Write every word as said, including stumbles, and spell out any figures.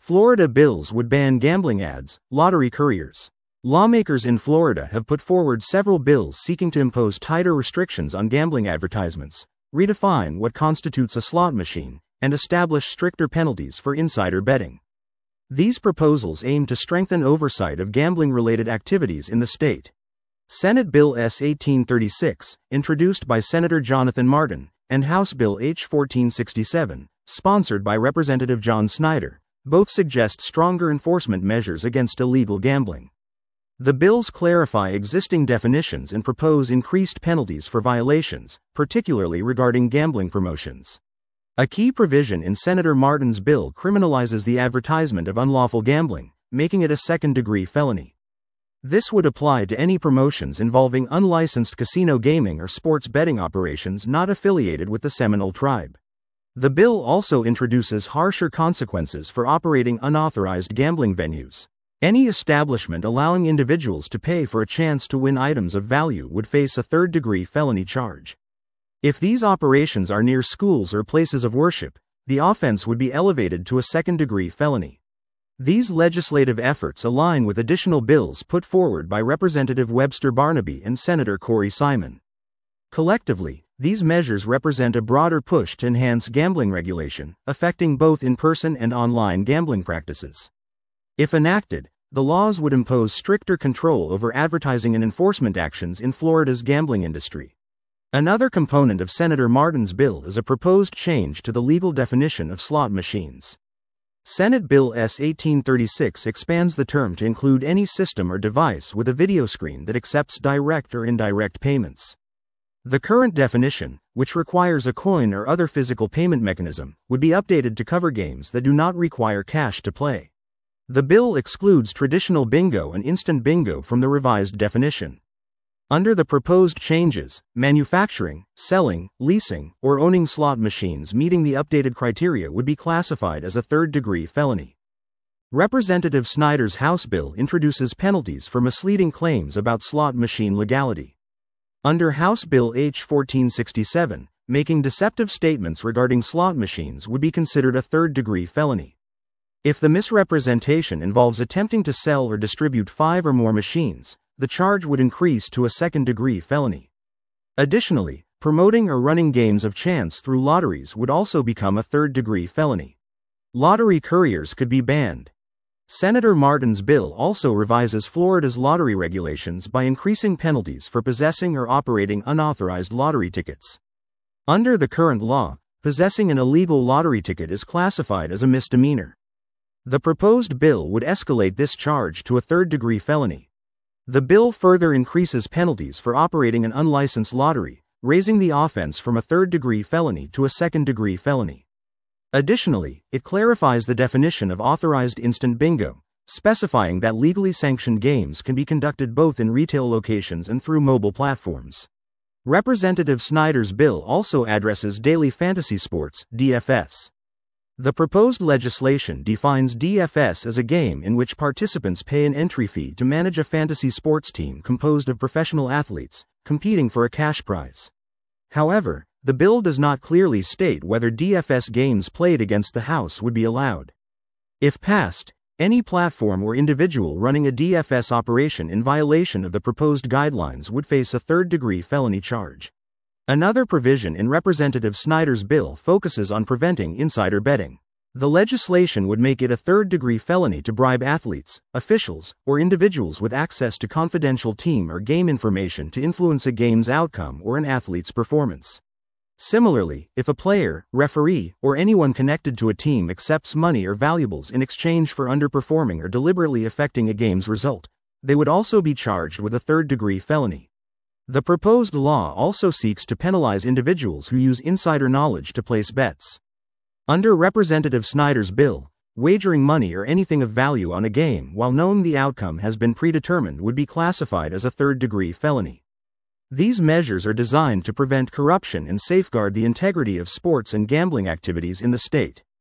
Florida bills would ban gambling ads, lottery couriers. Lawmakers in Florida have put forward several bills seeking to impose tighter restrictions on gambling advertisements, redefine what constitutes a slot machine, and establish stricter penalties for insider betting. These proposals aim to strengthen oversight of gambling-related activities in the state. Senate Bill S eighteen thirty-six, introduced by Senator Jonathan Martin, and House Bill H fourteen sixty-seven, sponsored by Representative John Snyder, both suggest stronger enforcement measures against illegal gambling. The bills clarify existing definitions and propose increased penalties for violations, particularly regarding gambling promotions. A key provision in Senator Martin's bill criminalizes the advertisement of unlawful gambling, making it a second-degree felony. This would apply to any promotions involving unlicensed casino gaming or sports betting operations not affiliated with the Seminole Tribe. The bill also introduces harsher consequences for operating unauthorized gambling venues. Any establishment allowing individuals to pay for a chance to win items of value would face a third-degree felony charge. If these operations are near schools or places of worship, the offense would be elevated to a second-degree felony. These legislative efforts align with additional bills put forward by Representative Webster Barnaby and Senator Corey Simon. Collectively, these measures represent a broader push to enhance gambling regulation, affecting both in-person and online gambling practices. If enacted, the laws would impose stricter control over advertising and enforcement actions in Florida's gambling industry. Another component of Senator Martin's bill is a proposed change to the legal definition of slot machines. Senate Bill S eighteen thirty-six expands the term to include any system or device with a video screen that accepts direct or indirect payments. The current definition, which requires a coin or other physical payment mechanism, would be updated to cover games that do not require cash to play. The bill excludes traditional bingo and instant bingo from the revised definition. Under the proposed changes, manufacturing, selling, leasing, or owning slot machines meeting the updated criteria would be classified as a third-degree felony. Representative Snyder's House bill introduces penalties for misleading claims about slot machine legality. Under House Bill H fourteen sixty-seven, making deceptive statements regarding slot machines would be considered a third-degree felony. If the misrepresentation involves attempting to sell or distribute five or more machines, the charge would increase to a second-degree felony. Additionally, promoting or running games of chance through lotteries would also become a third-degree felony. Lottery couriers could be banned. Senator Martin's bill also revises Florida's lottery regulations by increasing penalties for possessing or operating unauthorized lottery tickets. Under the current law, possessing an illegal lottery ticket is classified as a misdemeanor. The proposed bill would escalate this charge to a third-degree felony. The bill further increases penalties for operating an unlicensed lottery, raising the offense from a third-degree felony to a second-degree felony. Additionally, it clarifies the definition of authorized instant bingo, specifying that legally sanctioned games can be conducted both in retail locations and through mobile platforms. Representative Snyder's bill also addresses daily fantasy sports, D F S. The proposed legislation defines D F S as a game in which participants pay an entry fee to manage a fantasy sports team composed of professional athletes, competing for a cash prize. However, the bill does not clearly state whether D F S games played against the house would be allowed. If passed, any platform or individual running a D F S operation in violation of the proposed guidelines would face a third-degree felony charge. Another provision in Representative Snyder's bill focuses on preventing insider betting. The legislation would make it a third-degree felony to bribe athletes, officials, or individuals with access to confidential team or game information to influence a game's outcome or an athlete's performance. Similarly, if a player, referee, or anyone connected to a team accepts money or valuables in exchange for underperforming or deliberately affecting a game's result, they would also be charged with a third-degree felony. The proposed law also seeks to penalize individuals who use insider knowledge to place bets. Under Representative Snyder's bill, wagering money or anything of value on a game while knowing the outcome has been predetermined would be classified as a third-degree felony. These measures are designed to prevent corruption and safeguard the integrity of sports and gambling activities in the state.